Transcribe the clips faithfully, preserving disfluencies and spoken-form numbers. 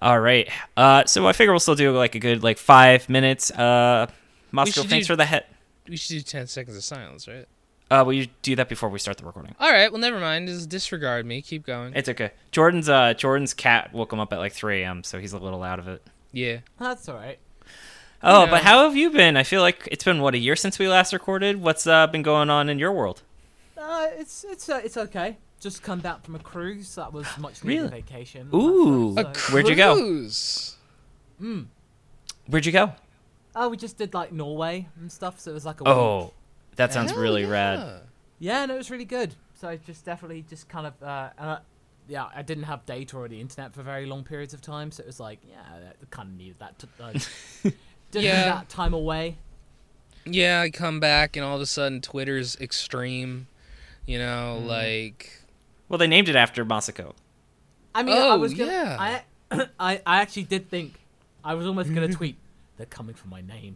All right. Uh, so I figure we'll still do like a good like five minutes. Uh, Moscow, thanks do, for the head. We should do ten seconds of silence, right? Uh, will you do that before we start the recording? All right. Well, never mind. Just disregard me. Keep going. It's okay. Jordan's uh Jordan's cat woke him up at like three a.m. so he's a little out of it. Yeah. That's all right. Oh, You know. but how have you been? I feel like it's been what, a year since we last recorded. What's uh, been going on in your world? Uh, it's it's uh, it's okay. Just come back from a cruise. That was much needed Really? vacation. Ooh. So- A Where'd you go? cruise. Mm. Where'd you go? Oh, we just did like Norway and stuff. So it was like a week. Oh, that sounds Hell really yeah. rad. Yeah, no, it was really good. So I just definitely just kind of, uh, and I, yeah, I didn't have data or the internet for very long periods of time, so it was like, yeah, I kind of needed that. To, uh, didn't Yeah. need that time away. Yeah, I come back and all of a sudden Twitter's extreme. You know, Mm. like. Well, they named it after Masako. I mean, I Oh, was gonna, yeah. I, I, I actually did think I was almost gonna tweet. They're coming for my name.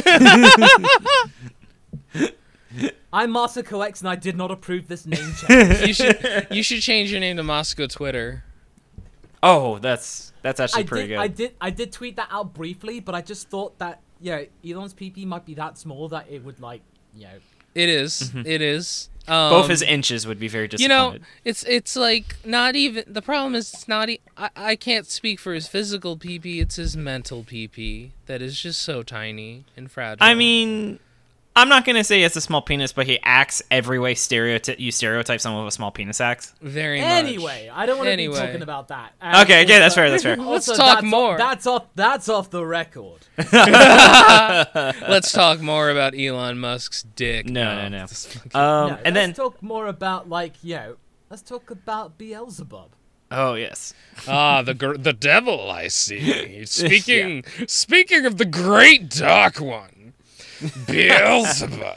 I'm Masako X, and I did not approve this name change. you should you should change your name to Moscow Twitter. Oh, that's that's actually I pretty did, good. I did, I did tweet that out briefly, but I just thought that, yeah, Elon's P P might be that small that it would like, you know. It is. It is. Um, Mm-hmm. Both his inches would be very You know, disappointed. it's it's like not even the problem is it's not. E- I I can't speak for his physical P P. It's his mental P P that is just so tiny and fragile. I mean, I'm not gonna say he has a small penis, but he acts every way stereotype you stereotype someone with a small penis acts. very much. Anyway, I don't want to Anyway. be talking about that. And Okay, okay, that's also- fair, that's fair. Let's also, talk that's, more. That's off. That's off the record. Let's talk more about Elon Musk's dick. No, no, no. This- Um, No, and let's then, talk more about like, you know, let's talk about Beelzebub. oh yes, ah, the gr- the devil I see. Speaking speaking of the great dark one, Beelzebub.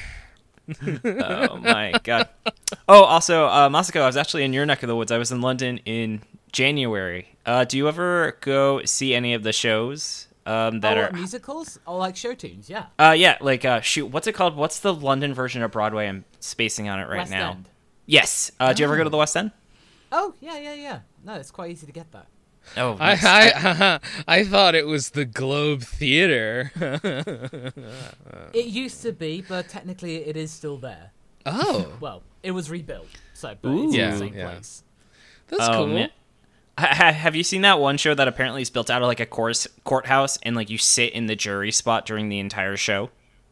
oh my god. Oh, also, uh, Masako, I was actually in your neck of the woods. I was in London in January. Uh, do you ever go see any of the shows um, that oh, are? what, musicals? Oh, like show tunes, yeah. Uh, yeah, like uh, shoot, what's it called? What's the London version of Broadway? I'm spacing on it right West now. End. Yes. Uh, do you ever go to the West End? Oh, yeah, yeah, yeah. No, it's quite easy to get that. Oh, I, nice. I I thought it was the Globe Theater. It used to be, but technically it is still there. Oh, Well, it was rebuilt, so but Ooh. it's in Yeah, the same yeah. place. that's Oh, cool. man. Ha- ha- have you seen that one show that apparently is built out of like a course courthouse and like you sit in the jury spot during the entire show?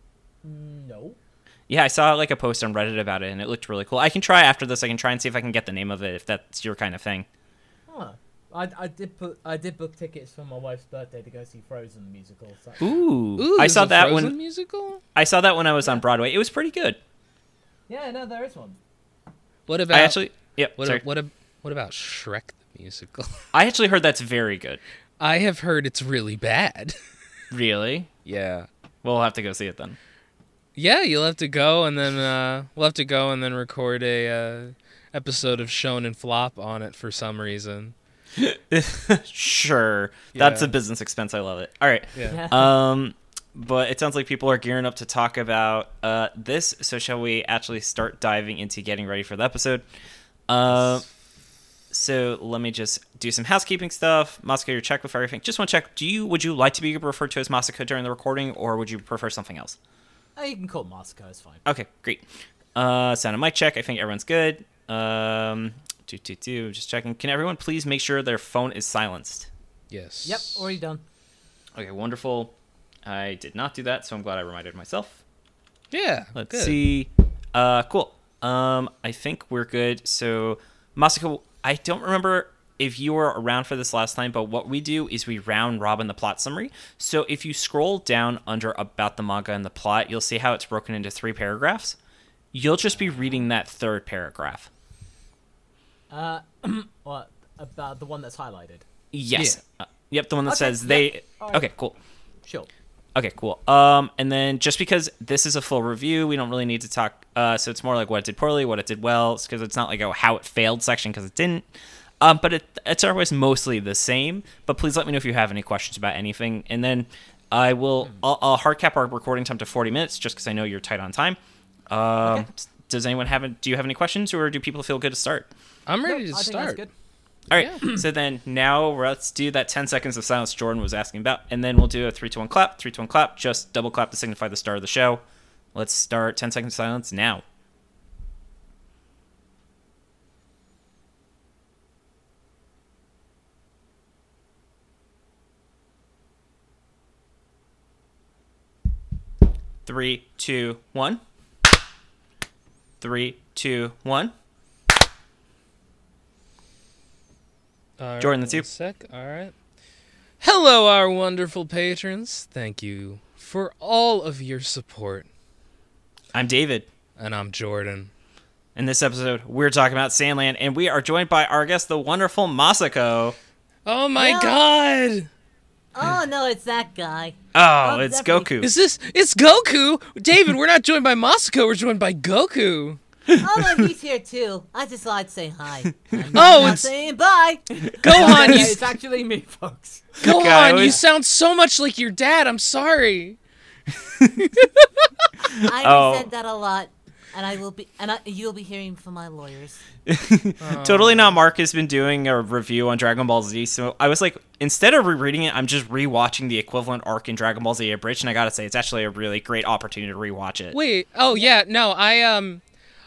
No. Yeah, I saw like a post on Reddit about it and it looked really cool. I can try after this. I can try and see if I can get the name of it if that's your kind of thing. Huh. I, I did put I did book tickets for my wife's birthday to go see Frozen musical. So. Ooh, Ooh, I there's saw a that Frozen when musical. I saw that when I was on Broadway. It was pretty good. Yeah, no, there is one. What about I actually, yep. what sorry. a, what a, what about Shrek the musical? I actually heard that's very good. I have heard it's really bad. Really? Yeah. We'll have to go see it then. Yeah, you'll have to go and then uh, we'll have to go and then record a uh, episode of Shonen Flop on it for some reason. Sure, that's Yeah. a business expense. I love it. All right. Yeah. Um, but it sounds like people are gearing up to talk about uh, this. So shall we actually start diving into getting ready for the episode? Uh, so let me just do some housekeeping stuff. Masako, your check with everything. Just want to check. Do you would you like to be referred to as Masako during the recording, or would you prefer something else? Oh, you can call it Moscow, it's fine. Okay, great. Uh, sound and mic check. I think everyone's good. Um, two, two, two. Just checking. Can everyone please make sure their phone is silenced? Yes. Yep, already done. Okay, wonderful. I did not do that, so I'm glad I reminded myself. Yeah. Let's good. see. Uh, cool. Um, I think we're good. So, Masako, I don't remember if you were around for this last time, but what we do is we round robin the plot summary. So if you scroll down under about the manga and the plot, you'll see how it's broken into three paragraphs. You'll just be reading that third paragraph. Uh, what about the one that's highlighted? Yes. Yeah. Uh, yep, the one that Okay, says yeah. they... All right. Okay, cool. Sure. Okay, cool. Um, and then just because this is a full review, we don't really need to talk. Uh, so it's more like what it did poorly, what it did well, because it's not like a how it failed section because it didn't. Um, but it, it's always mostly the same. But please let me know if you have any questions about anything, and then I will. I'll, I'll hard cap our recording time to forty minutes, just because I know you're tight on time. Um, Okay. Does anyone have? A, do you have any questions, or do people feel good to start? I'm ready No, to I think start. that's good. All right, yeah. So then now let's do that ten seconds of silence Jordan was asking about, and then we'll do a three, two, one clap, three, two, one clap, just double clap to signify the start of the show. Let's start ten seconds of silence now. Three, two, one. Three, two, one. All Jordan, right, that's you. Sec. All right. Hello, our wonderful patrons. Thank you for all of your support. I'm David. And I'm Jordan. In this episode, we're talking about Sandland, and we are joined by our guest, the wonderful Masako. Oh my Yeah. God! Oh no, it's that guy. Oh, Oh, it's definitely. Goku. Is this? It's Goku! David, we're not joined by Masako, we're joined by Goku. Oh, and he's here too. I just thought I'd say hi. I'm Oh, not it's- saying bye. Gohan, Yeah, you, it's actually me, folks. Gohan, guy you always- sound so much like your dad. I'm sorry. I Oh. resent that a lot, and I will be, and I, you'll be hearing from my lawyers. Totally Not Mark has been doing a review on Dragon Ball Z, so I was like, instead of rereading it, I'm just rewatching the equivalent arc in Dragon Ball Z Abridged, and I gotta say, it's actually a really great opportunity to rewatch it. Wait. Oh yeah. No. I um.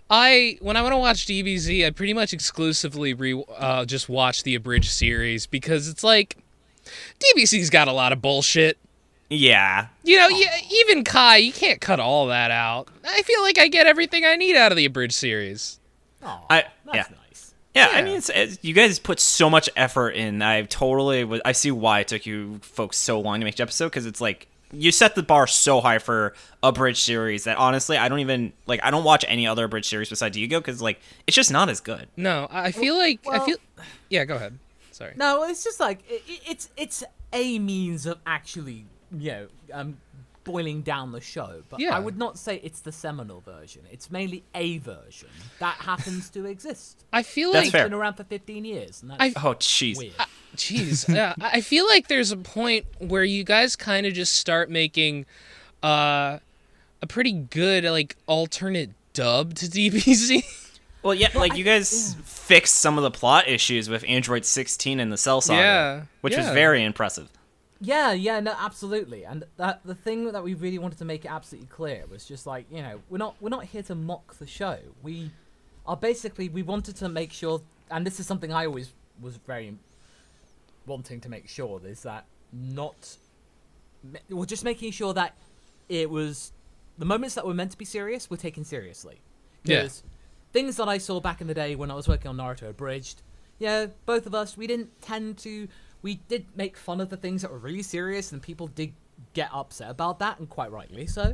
I when I want to watch D B Z, I pretty much exclusively re uh, just watch the abridged series because it's like D B C's got a lot of bullshit. Yeah. You know, you, even Kai, you can't cut all that out. I feel like I get everything I need out of the abridged series. Oh, I- that's yeah. nice. Yeah, I Yeah. mean, it's, it's, you guys put so much effort in. I totally, w- I see why it took you folks so long to make the episode, because it's like, you set the bar so high for a bridge series that honestly, I don't even, like, I don't watch any other bridge series besides Yu-Gi-Oh! Because, like, it's just not as good. No, I I feel like I well- feel. Yeah, go ahead. Sorry. No, it's just like it, it- it's it's a means of actually, you know, um, boiling down the show. But Yeah. I would not say it's the seminal version. It's mainly a version that happens to exist. I feel That's like fair. It's been around for fifteen years, and that's I- Oh, jeez. weird. Jeez, yeah, I I feel like there's a point where you guys kind of just start making uh, a pretty good like alternate dub to D B Z. Well, yeah, like, I- you guys fixed some of the plot issues with Android sixteen and the Cell Saga, Yeah, which was yeah. very impressive. Yeah, yeah, no, absolutely. And that the thing that we really wanted to make it absolutely clear was just like, you know, we're not we're not here to mock the show. We are basically we wanted to make sure, and this is something I always was very wanting to make sure is that not we're just making sure that it was the moments that were meant to be serious were taken seriously. Yeah. Because things that I saw back in the day when I was working on Naruto Abridged, yeah, both of us, we didn't tend to. We did make fun of the things that were really serious, and people did get upset about that, and quite rightly so.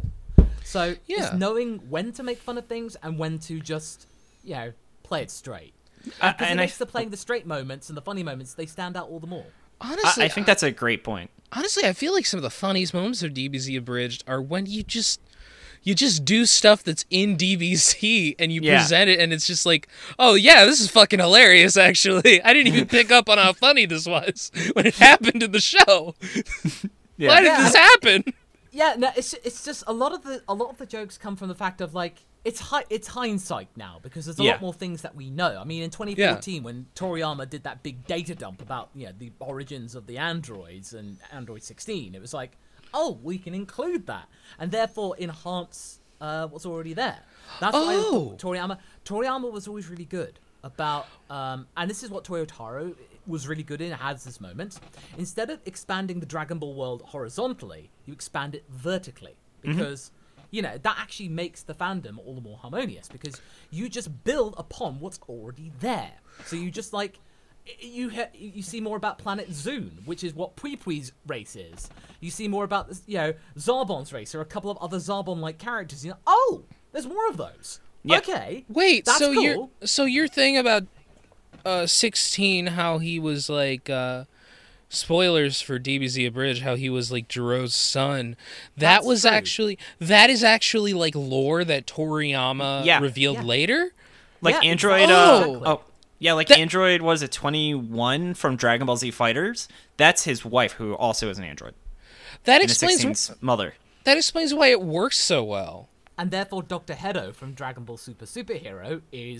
So Yeah. it's knowing when to make fun of things and when to just, you know, play it straight. Uh, Because it and I, makes the playing the straight moments and the funny moments, they stand out all the more. Honestly, I, I think that's a great point. honestly, I feel like some of the funniest moments of D B Z abridged are when you just you just do stuff that's in D B Z and you Yeah. present it, and it's just like, oh yeah, this is fucking hilarious. Actually, I didn't even pick up on how funny this was when it happened in the show. Yeah. Why did Yeah. this happen? Yeah, no, it's it's just a lot of the a lot of the jokes come from the fact of like it's hi- it's hindsight now because there's a Yeah. lot more things that we know. I mean, in twenty fourteen when Toriyama did that big data dump about you know the origins of the androids and Android sixteen, it was like, oh, we can include that and therefore enhance uh, what's already there. That's why I Oh. thought Toriyama Toriyama was always really good about, um, and this is what Toyotaro was really good in, has this moment. Instead of expanding the Dragon Ball world horizontally, you expand it vertically. Because, you know, that actually makes the fandom all the more harmonious. Because you just build upon what's already there. So you just, like, y- you ha- you see more about Planet Zune, which is what Pui Pui's race is. You see more about, this, you know, Zarbon's race, or a couple of other Zarbon-like characters. You know, oh, there's more of those. Yeah. Okay. Wait, That's so cool. your so your thing about uh sixteen, how he was like uh spoilers for D B Z Abridged, how he was like Jiro's son. That That's was true. actually that is actually like lore that Toriyama Yeah. revealed Yeah. later. Like Yeah, Android, exactly. uh, oh, yeah, like That- Android, was it twenty-one from Dragon Ball Z Fighters? That's his wife, who also is an android. That And explains sixteen's mother. that explains why it works so well. And therefore, Doctor Hedo from Dragon Ball Super Superhero is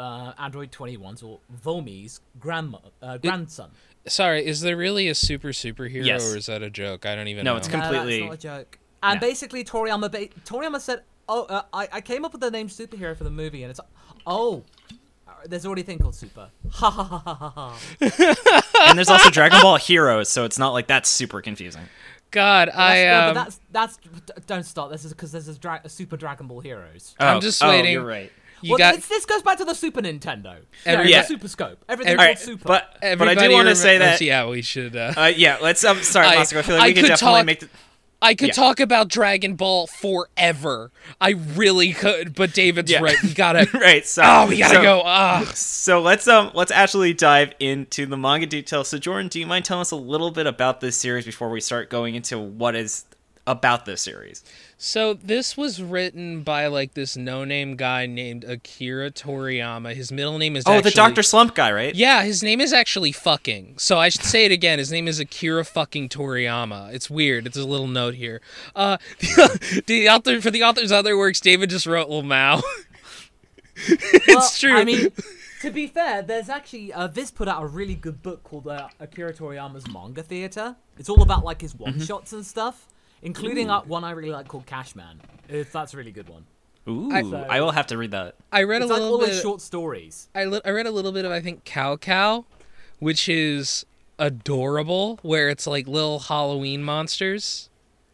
uh, Android twenty-one's or Vomi's grandma, uh, grandson. Sorry, is there really a super superhero, Yes. or is that a joke? I don't even No, know. it's No, completely- that's not a joke. And No. basically, Toriyama ba- Toriyama said, "Oh, uh, I I came up with the name superhero for the movie," and it's oh, uh, there's already a thing called super. Ha ha ha ha ha ha. And there's also Dragon Ball Heroes, so it's not like that's super confusing. God, I That's, no, um, but that's that's d- don't start. This is because there's a, dra- a Super Dragon Ball Heroes. I'm Oh, just oh, waiting. You're right. you well, got it's, this goes back to the Super Nintendo. Every- yeah, Yeah. the Super Scope. Everything Every- All called right, Super. but but I everybody. do want to remem- say that. yeah, we should. Uh, Uh, yeah, let's. Um, sorry, I- Moscow. I feel like I we could could definitely talk- make. The, I could yeah. talk about Dragon Ball forever. I really could, but David's Yeah. right. We gotta. right. So Oh, we gotta so, go. Ah. So let's um let's actually dive into the manga details. So Jordan, do you mind telling us a little bit about this series before we start going into what is about this series? So this was written by like this no-name guy named Akira Toriyama. His middle name is Oh, actually, the Doctor Slump guy, right? Yeah, his name is actually fucking. So I should say it again. His name is Akira fucking Toriyama. It's weird. It's a little note here. Uh, the, the author for the author's other works, David just wrote Lil Mao. it's Well, true. I mean, to be fair, there's actually uh, Viz put out a really good book called uh, Akira Toriyama's Manga Theater. It's all about like his one shots and stuff, including uh, one I really like called Cashman. It's, that's a really good one. Ooh, I- I, will have to read that. I read It's a like little all bit. his short stories. I, li- I read a little bit of I think Cow Cow, which is adorable, where it's like little Halloween monsters.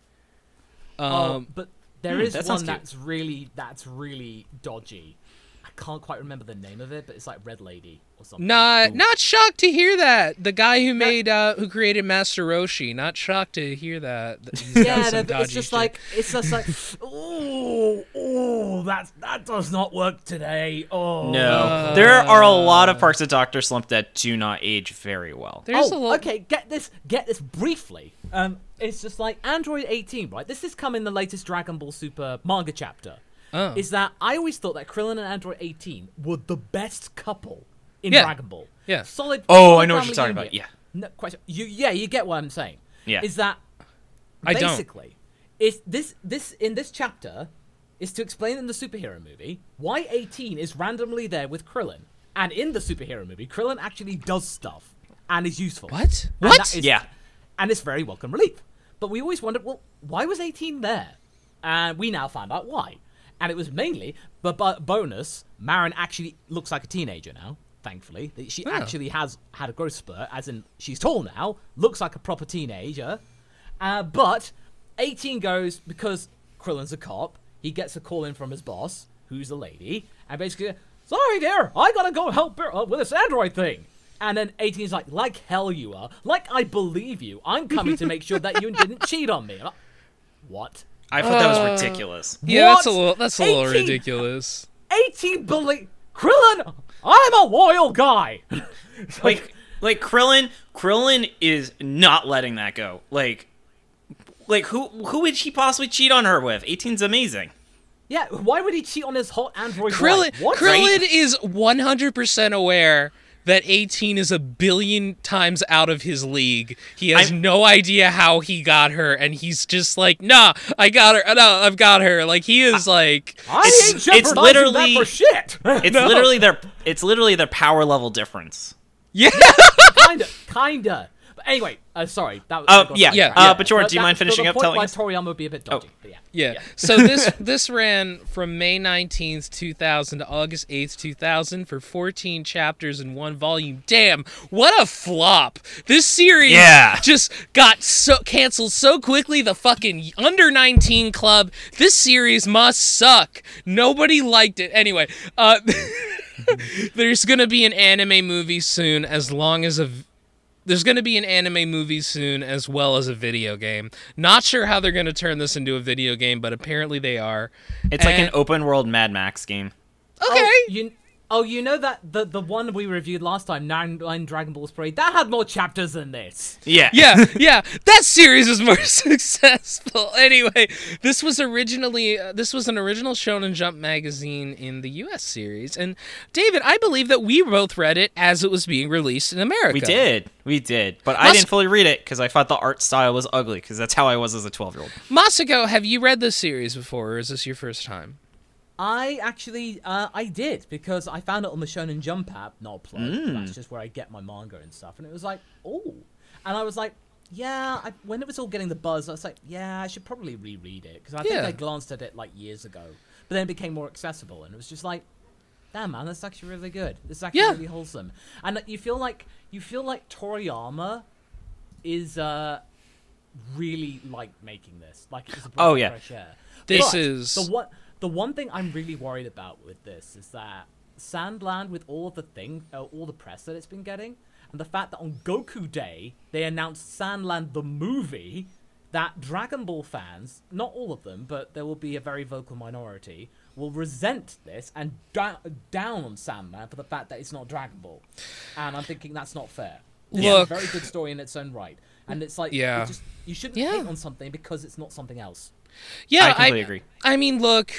Um, Oh, but there hmm, is that sounds one cute. that's really that's really dodgy. I can't quite remember the name of it, but it's like Red Lady or something. not Ooh. not shocked to hear that the guy who made uh, who created Master Roshi. Not shocked to hear that. that he's got Yeah, some no, but dodgy it's just shit. like it's just like oh oh that that does not work today. Oh No, Uh, there are a lot of parts of Doctor Slump that do not age very well. There's a oh, lot. okay. Get this. Get this briefly. Um, it's just like Android eighteen, right? This has come in the latest Dragon Ball Super manga chapter. Oh. Is that I always thought that Krillin and Android eighteen were the best couple in Yeah. Dragon Ball. Yeah. Solid. Oh, solid I know what family you're talking unit. about, yeah. No question. You yeah, you get what I'm saying. Yeah. Is that I don't. basically is this this in this chapter is to explain in the superhero movie why eighteen is randomly there with Krillin, and in the superhero movie, Krillin actually does stuff and is useful. What? And What? that is- Yeah. And it's very welcome relief. But we always wondered, well, why was eighteen there? And we now found out why. And it was mainly, but, but bonus, Marin actually looks like a teenager now, thankfully. She Oh. actually has had a growth spurt, as in she's tall now, looks like a proper teenager. Uh, but eighteen goes, because Krillin's a cop, he gets a call in from his boss, who's a lady, and basically, sorry dear, I gotta go help her uh, with this android thing. And then eighteen's like, like hell you are. Like I believe you. I'm coming to make sure that you didn't cheat on me. I'm like, what? I thought that was Uh, ridiculous. Yeah, that's a What? little. That's a little eighteen ridiculous. eighteen believe Krillin, I'm a loyal guy. Like, like Krillin, Krillin is not letting that go. Like, like who who would she possibly cheat on her with? eighteen's amazing. Yeah, why would he cheat on his hot android Krillin, wife? What? Krillin is one hundred percent aware that eighteen is a billion times out of his league. He has I'm- no idea how he got her, and he's just like, nah, I got her. No, I've got her. Like, he is like, I It's- ain't it's jeopardizing literally- that for shit. It's No. literally their it's literally their power level difference. yeah. kinda, kinda. But anyway, uh, sorry. That was, Uh, I got yeah, Yeah. sidetracked. Uh, but Jordan, But do you that- mind finishing the up point telling why us? Toriyama would be a bit dodgy. But yeah. Yeah. Yeah. So this this ran from May nineteenth, two thousand to August eighth, two thousand for fourteen chapters in one volume. Damn, what a flop. This series Yeah. just got so canceled so quickly. The fucking under nineteen club. This series must suck. Nobody liked it. Anyway, uh there's going to be an anime movie soon as long as a There's going to be an anime movie soon as well as a video game. Not sure how they're going to turn this into a video game, but apparently they are. It's like an And- open world Mad Max game. Okay. Oh, you, oh, you know that the the one we reviewed last time, Nine, Nine Dragon Ball Parade, that had more chapters than this. Yeah. Yeah, yeah, that series was more successful. Anyway, this was originally uh, this was an original Shonen Jump magazine in the U S series, and David, I believe that we both read it as it was being released in America. We did. We did. But I Must- didn't fully read it because I thought the art style was ugly because that's how I was as a twelve-year-old. Masako, have you read this series before, or is this your first time? I actually, uh, I did, because I found it on the Shonen Jump app, not a plug, Mm. that's just where I get my manga and stuff, and it was like, oh. And I was like, yeah, I, when it was all getting the buzz, I was like, yeah, I should probably reread it, because I think Yeah. I glanced at it like years ago, but then it became more accessible, and it was just like, damn man, that's actually really good. This is actually Yeah. really wholesome. And you feel like, you feel like Toriyama is, uh, really like making this. Like, it's a breath Oh, of yeah. fresh air. This But is- the one. The one thing I'm really worried about with this is that Sandland, with all of the thing, uh, all the press that it's been getting, and the fact that on Goku Day they announced Sandland the movie, that Dragon Ball fans, not all of them, but there will be a very vocal minority, will resent this and da- down on Sandland for the fact that it's not Dragon Ball. And I'm thinking that's not fair. It's Look- a very good story in its own right, and it's like, Yeah. it just, you shouldn't Yeah. hate on something because it's not something else. Yeah, I completely agree. I mean, look,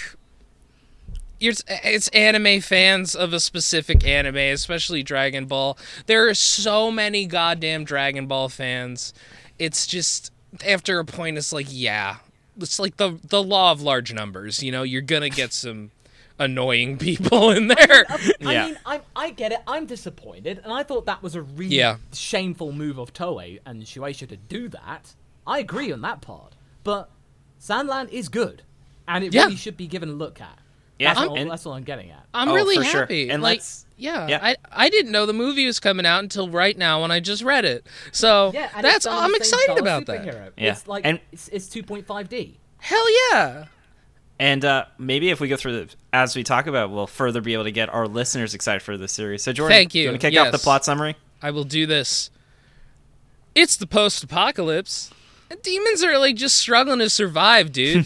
it's, it's anime fans of a specific anime, especially Dragon Ball. There are so many goddamn Dragon Ball fans. It's just, after a point, it's like, yeah. It's like the the law of large numbers, you know? You're gonna get some annoying people in there. I Yeah. mean, I I get it. I'm disappointed, and I thought that was a really Yeah. shameful move of Toei and Shueisha to do that. I agree on that part, but Sandland is good, and it Yeah. really should be given a look at. Yeah, that's, all, and- that's all I'm getting at. I'm Oh, really for sure. happy. And like, let's- yeah, yeah. I I didn't know the movie was coming out until right now when I just read it. So Yeah, and that's it's done I'm the same excited style about that. superhero. Yeah, It's like and- it's, it's two point five D. Hell yeah. And uh, maybe if we go through the, as we talk about, we'll further be able to get our listeners excited for this series. So, Jordan, Thank do you you. want to kick off the Yes. plot summary? I will do this. It's the post-apocalypse. And demons are like just struggling to survive, dude.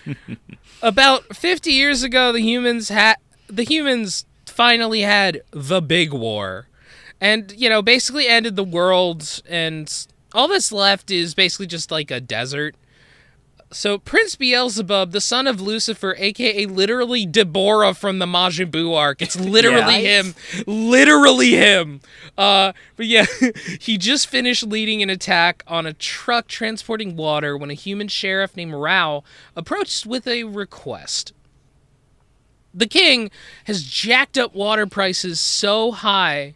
About fifty years ago, the humans had the humans finally had the big war, and you know basically ended the world, and all that's left is basically just like a desert. So Prince Beelzebub, the son of Lucifer, aka literally Deborah from the Majin Buu arc, it's literally Yeah. him, literally him. Uh, but yeah, he just finished leading an attack on a truck transporting water when a human sheriff named Rao approached with a request. The king has jacked up water prices so high.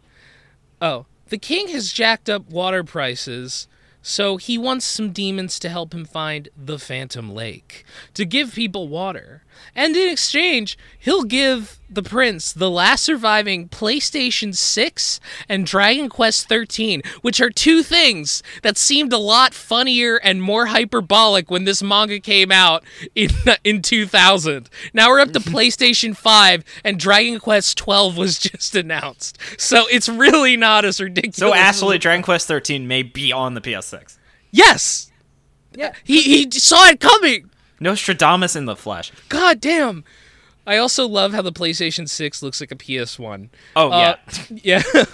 Oh, the king has jacked up water prices. So he wants some demons to help him find the Phantom Lake, to give people water. And in exchange, he'll give the prince the last surviving PlayStation six and Dragon Quest thirteen, which are two things that seemed a lot funnier and more hyperbolic when this manga came out in in two thousand. Now we're up to PlayStation five, and Dragon Quest twelve was just announced. So it's really not as ridiculous. So, as actually, it- Dragon Quest thirteen may be on the P S six. Yes! Yeah, He he saw it coming. Nostradamus in the flesh. God damn. I also love how the PlayStation six looks like a P S one. Oh, Uh, yeah. yeah.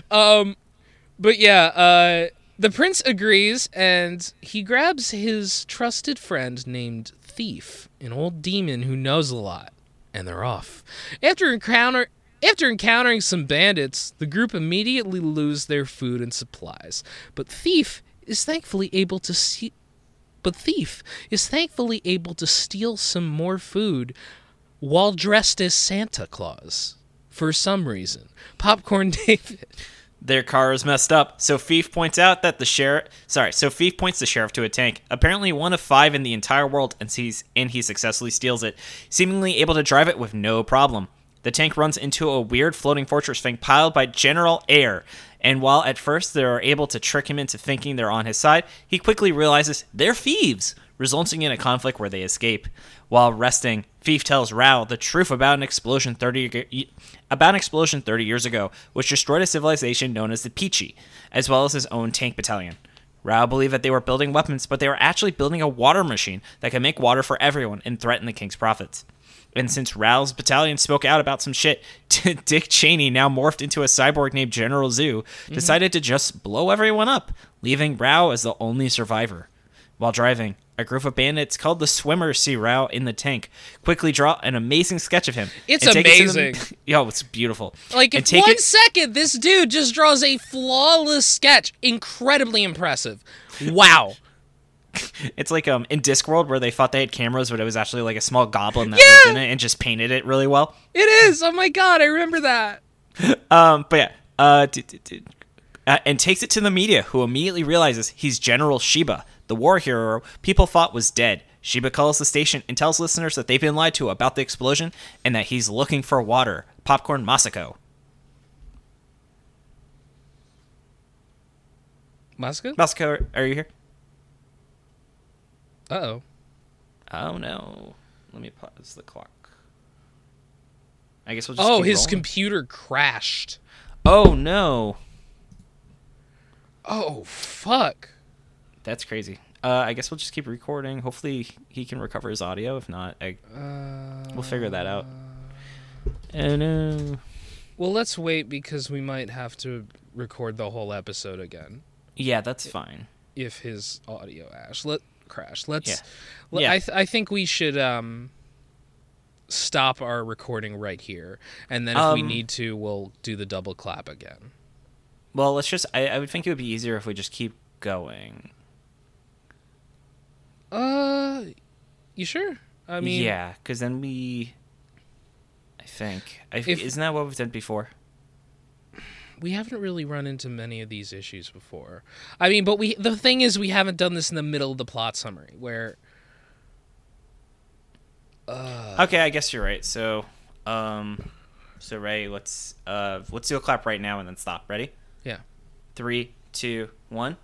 um but yeah, uh the prince agrees and he grabs his trusted friend named Thief, an old demon who knows a lot, and they're off. After encounter After encountering some bandits, the group immediately lose their food and supplies. But Thief is thankfully able to see But Thief is thankfully able to steal some more food while dressed as Santa Claus. For some reason. Popcorn David. Their car is messed up, so Fief points out that the sheriff... Sorry, so Fief points the sheriff to a tank, apparently one of five in the entire world, and, sees, and he successfully steals it, seemingly able to drive it with no problem. The tank runs into a weird floating fortress thing piled by General Air, and while at first they're able to trick him into thinking they're on his side, he quickly realizes they're thieves, resulting in a conflict where they escape. While resting, Fief tells Rao the truth about an explosion thirty ge- about an explosion thirty years ago, which destroyed a civilization known as the Pichi, as well as his own tank battalion. Rao believed that they were building weapons, but they were actually building a water machine that could make water for everyone and threaten the king's profits. And since Rao's battalion spoke out about some shit, Dick Cheney, now morphed into a cyborg named General Zhu, decided to just blow everyone up, leaving Rao as the only survivor. While driving, a group of bandits called the Swimmers see Rao in the tank, quickly draw an amazing sketch of him. It's and take it to the- amazing. Yo, it's beautiful. Like, in And take one it- second, this dude just draws a flawless sketch. Incredibly impressive. Wow. It's like um in Discworld where they thought they had cameras, but it was actually like a small goblin that Yeah! lived in it and just painted it really well. It is. Oh my god, I remember that. Um, but yeah, uh, d- d- d- uh, and takes it to the media, who immediately realizes he's General Sheba, the war hero people thought was dead. Sheba calls the station and tells listeners that they've been lied to about the explosion and that he's looking for water. Popcorn Masako. Masako? Masako, are you here? Uh-oh. Oh no. Let me pause the clock. I guess we'll just Oh, keep his rolling. computer crashed. Oh no. Oh, fuck. That's crazy. Uh, I guess we'll just keep recording. Hopefully he can recover his audio. If not, I, Uh, we'll figure that out. Oh no. Well, let's wait because we might have to record the whole episode again Yeah, that's fine. if his audio ash let crash. Let's. Yeah. let- Yeah. I th- I think we should um stop our recording right here, and then if we Um, need to, we'll do the double clap again. Well, let's just. I, I would think it would be easier if we just keep going. Uh, you sure? I mean, yeah, because then we. I think. I, If- isn't that what we've done before? we haven't really run into many of these issues before. I mean, but we the thing is, we haven't done this in the middle of the plot summary where. Uh, Okay, I guess you're right. So, um, so Ray, let's uh, let's do a clap right now and then stop. Ready? yeah. Three, two, one.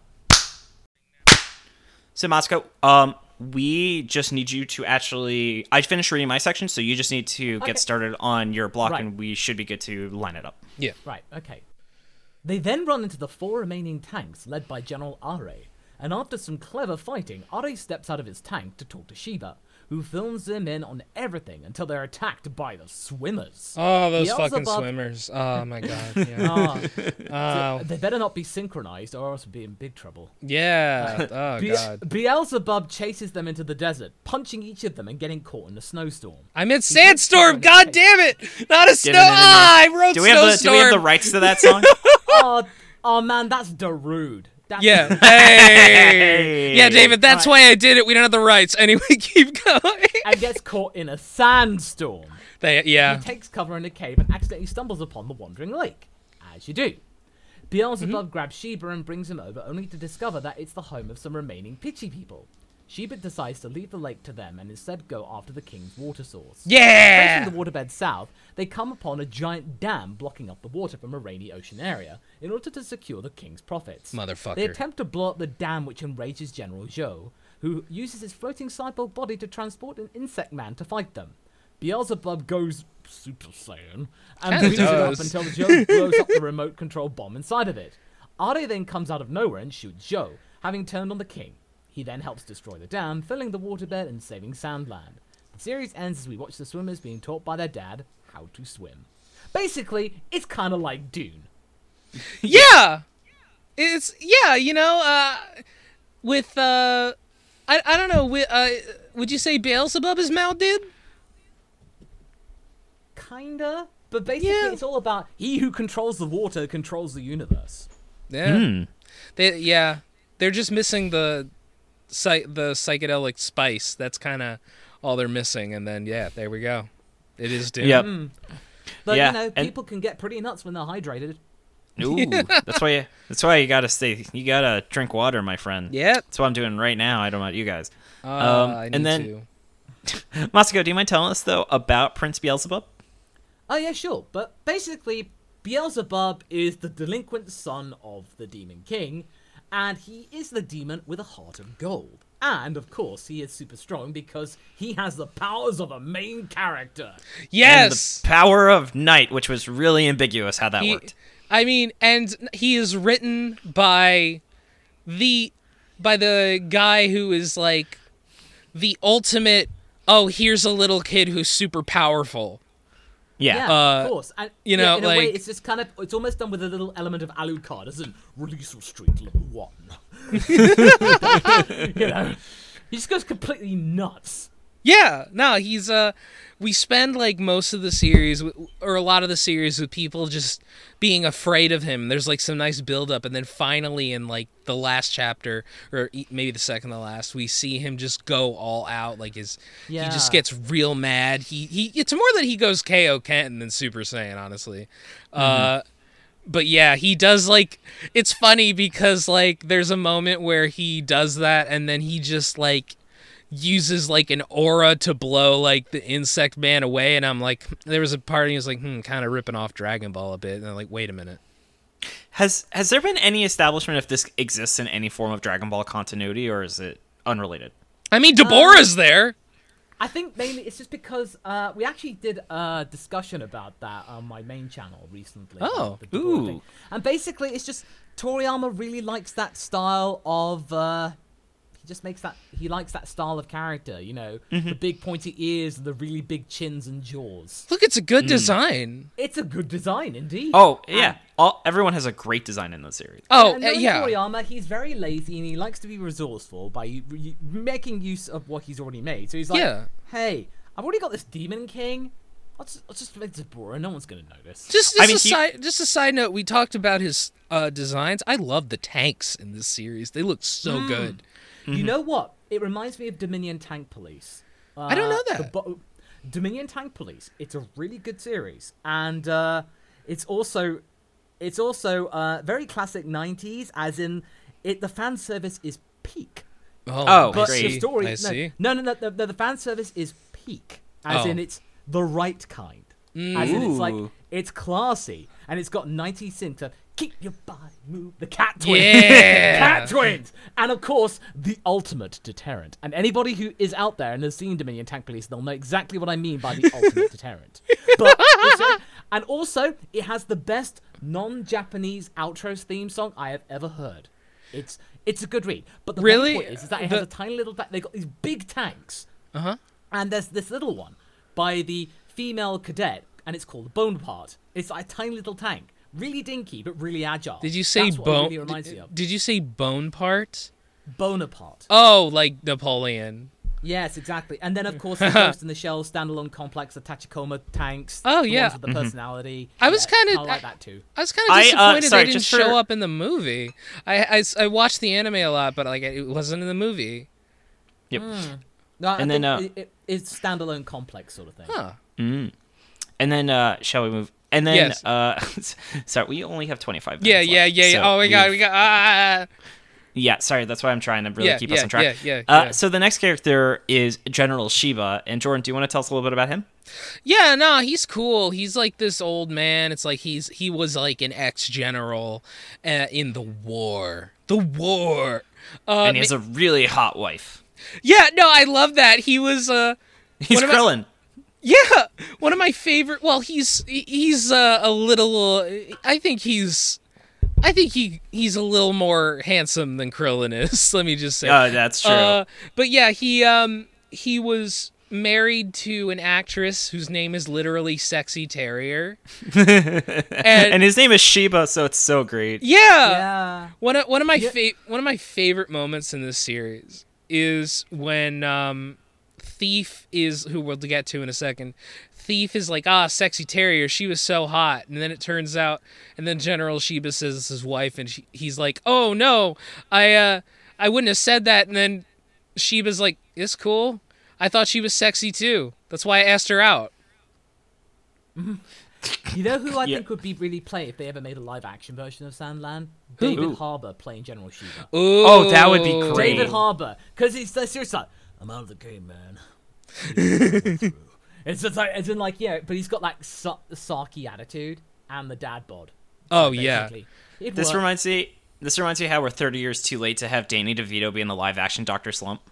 So, Moscow, um, we just need you to actually. I finished reading my section, so you just need to Okay. get started on your block, Right. and we should be good to line it up. Yeah. Right, okay. They then run into the four remaining tanks led by General Are, and after some clever fighting, Are steps out of his tank to talk to Sheba, who films them in on everything until they're attacked by the swimmers. Oh, those fucking Beelzebub- swimmers. Oh my god. Yeah. Ah, Oh, they better not be synchronized or else we'll be in big trouble. yeah. Oh Be- god. Beelzebub chases them into the desert, punching each of them and getting caught in a snowstorm. I meant sandstorm. God damn it! Not a snow. no, no, no. Ah, I wrote Do we have the Do snowstorm. we have the rights to that song? oh, oh man, that's Darude. That's Yeah. Hey. Hey. Yeah, David. That's Right. why I did it. We don't have the rights. Anyway, keep going. and gets caught in a sandstorm. They, yeah. He takes cover in a cave and accidentally stumbles upon the Wandering Lake, as you do. Beelzebub Mm-hmm. grabs Sheba and brings him over, only to discover that it's the home of some remaining pitchy people. Sheba decides to leave the lake to them and instead go after the king's water source. Yeah. Facing the waterbed south, they come upon a giant dam blocking up the water from a rainy ocean area in order to secure the king's profits. Motherfucker. They attempt to blow up the dam, which enrages General Zhou, who uses his floating cyborg body to transport an insect man to fight them. Beelzebub goes Super Saiyan and Kinda beams it up does. until Zhou blows up the remote control bomb inside of it. Are then comes out of nowhere and shoots Zhou, having turned on the king. He then helps destroy the dam, filling the waterbed and saving Sandland. The series ends as we watch the swimmers being taught by their dad how to swim. Basically, it's kind of like Dune. Yeah. It's yeah. You know, uh, with uh, I I don't know. With, uh, would you say Beelzebub is mounted? Kinda. But basically, Yeah. it's all about he who controls the water controls the universe. Yeah. Hmm. They yeah. They're just missing the psy- the psychedelic spice. That's kind of all they're missing. And then yeah, there we go. It is Dune. Yep. Mm. But, Yeah, you know, and- people can get pretty nuts when they're hydrated. Ooh, that's why. You, that's why you gotta stay. You gotta drink water, my friend. Yep. That's what I'm doing right now. I don't know about you guys. Uh, Um, I and need then- to. Masako, do you mind telling us though about Prince Beelzebub? Oh, yeah, sure. But basically, Beelzebub is the delinquent son of the Demon King, and he is the demon with a heart of gold. And, of course, he is super strong because he has the powers of a main character. Yes. And the power of night, which was really ambiguous how that He- worked. I mean, and he is written by the by the guy who is like the ultimate. Oh, here's a little kid who's super powerful. Yeah. Yeah, Uh, of course. And, you yeah, know, in a way, like- it's just kind of, it's almost done with a little element of Alucard, as in, release restraint level one. You know? He just goes completely nuts. Yeah, no, he's uh we spend like most of the series w- or a lot of the series with people just being afraid of him. There's like some nice build up, and then finally in like the last chapter or e- maybe the second to last, we see him just go all out. Like his Yeah. he just gets real mad. He he it's more that he goes K O Kenton than Super Saiyan, honestly. Uh But yeah, he does like it's funny because like there's a moment where he does that and then he just like uses like an aura to blow like the insect man away, and I'm like, there was a part of me was like, hmm, kind of ripping off Dragon Ball a bit, and I'm like, wait a minute. Has has there been any establishment if this exists in any form of Dragon Ball continuity, or is it unrelated? I mean, Deborah's there. I think mainly it's just because uh, we actually did a discussion about that on my main channel recently. Oh, the Deborah ooh. thing. And basically, it's just Toriyama really likes that style of. Uh, he just makes that he likes that style of character. You know, the big pointy ears, and the really big chins and jaws. Look, it's a good design. It's a good design indeed. Oh yeah, all, everyone has a great design in the series. Oh, And uh, knowing yeah. Toriyama, he's very lazy and he likes to be resourceful by u- re- making use of what he's already made. So he's like, Yeah. hey, I've already got this Demon King. Let's, let's just make this boring. No one's going to notice. Just, just I mean, a he- side, just a side note. We talked about his uh, designs. I love the tanks in this series. They look so good. You know what? It reminds me of Dominion Tank Police. Uh, I don't know the that. bo- Dominion Tank Police. It's a really good series, and uh, it's also it's also uh, very classic nineties. As in, it the fan service is peak. Oh, Oh, I But great. the see. story, I no, see. no, no, no, the, the, the fan service is peak, as Oh. in it's the right kind. As in it's like Ooh. it's classy and it's got nineties synth to keep your body move. The cat twins, Yeah. cat twins, and of course the ultimate deterrent. And anybody who is out there and has seen Dominion Tank Police, they'll know exactly what I mean by the ultimate deterrent. But it's a- and also it has the best non-Japanese outros theme song I have ever heard. It's it's a good read. But the main Really? point is, is that it The- has a tiny little. Ta- they got these big tanks. Uh huh. And there's this little one by the female cadet, and it's called Bonaparte. It's like a tiny little tank, really dinky but really agile. Did you say That's what it bone? really reminds me did, of. did you say bone part? Bonaparte. Oh, like Napoleon. Yes, exactly. And then of course the Ghost in the Shell standalone complex, the Tachikoma tanks. Oh, the yeah. ones with the personality. I was Yeah, kinda- I like I- that too. I was kind of I, uh, disappointed sorry, they didn't just show for- up in the movie. I, I, I watched the anime a lot, but like it wasn't in the movie. Yep. No, I And then, think uh, it, it, it's standalone complex sort of thing. Huh. And then uh, shall we move? And then Yes. uh, sorry, we only have twenty-five minutes. Yeah, yeah, left, yeah. yeah. so Oh my god, we've- we got. Ah, Yeah, sorry, that's why I'm trying to really Yeah, keep yeah, us on track. yeah, yeah, uh, yeah. So the next character is General Shiba, and Jordan, do you want to tell us a little bit about him? yeah, no, he's cool. He's like this old man. It's like he's he was like an ex general uh, in the war. The war. Uh, and he has a really hot wife. yeah, no, I love that. He was. Uh, He's What about- Krillin. Yeah, one of my favorite. Well, he's he's uh, a little. I think he's. I think he he's a little more handsome than Krillin is. Let me just say. Oh, that's true. Uh, but yeah, he um he was married to an actress whose name is literally Sexy Terrier. and, and his name is Shiba, so it's so great. yeah, Yeah. one of one of my Yeah. fa- one of my favorite moments in this series is when um Thief is who we'll get to in a second. Thief is like, ah, Sexy Terrier, she was so hot, and then it turns out, and then General Shiba says it's his wife, and she, he's like, oh no, I uh I wouldn't have said that, and then Shiba's like, it's cool. I thought she was sexy too. That's why I asked her out. You know who I Yeah. think would be really play if they ever made a live action version of Sandland? Who? David Ooh. Harbour playing General Shiba. Ooh. Oh, that would be great. David Harbour, because he's the serious like, I'm out of the game, man. It's just like, it's in like, yeah, but he's got like sa- sarky attitude and the dad bod. Oh yeah. basically. It'd This work. reminds me. This reminds me how we're thirty years too late to have Danny DeVito be in the live-action Doctor Slump.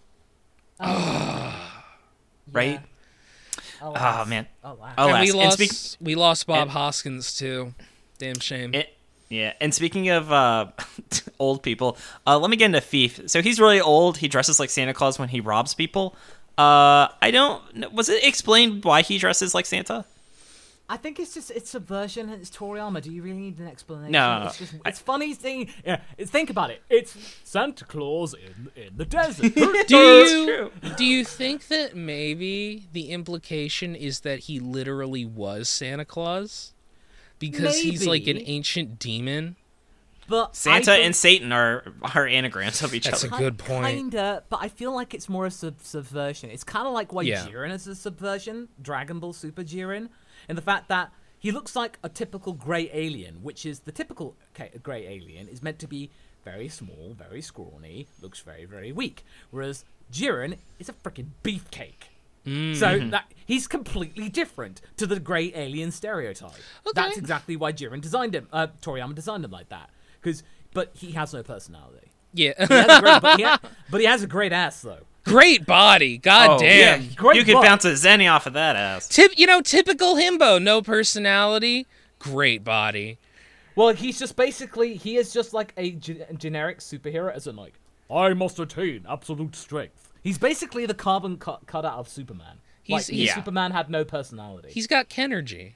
Right? Oh, Oh man. Oh, wow. Oh, And we and lost speak- we lost Bob and- Hoskins too. Damn shame. It, yeah, and speaking of uh, old people, uh, let me get into Thief. So he's really old. He dresses like Santa Claus when he robs people. Uh, I don't. Was it explained why he dresses like Santa? I think it's just it's subversion and it's Toriyama. Do you really need an explanation? No. It's just it's funny thing. Yeah, it's, think about it. It's Santa Claus in in the desert. Do you do you think that maybe the implication is that he literally was Santa Claus because he's like an Maybe. ancient demon? But Santa I and Satan are are anagrams of each That's other. a good point. Kinda, but I feel like it's more a sub- subversion. It's kind of like why Yeah. Jiren is a subversion, Dragon Ball Super Jiren, and the fact that he looks like a typical grey alien, which is the typical okay, grey alien is meant to be very small, very scrawny, looks very very weak, whereas Jiren is a freaking beefcake. Mm. So that he's completely different to the grey alien stereotype. Okay. That's exactly why Jiren designed him. Uh, Toriyama designed him like that. Because, but he has no personality. Yeah. He has a great, but, he ha- but he has a great ass though. Great body. God Oh, damn. yeah. Great You could butt. bounce a Zenny off of that ass. Tip, you know, typical himbo, no personality, great body. Well, he's just basically he is just like a ge- generic superhero, as in like I must attain absolute strength. He's basically the carbon cut cut out of Superman. He's- like, he's- Superman had no personality. He's got Kenergy.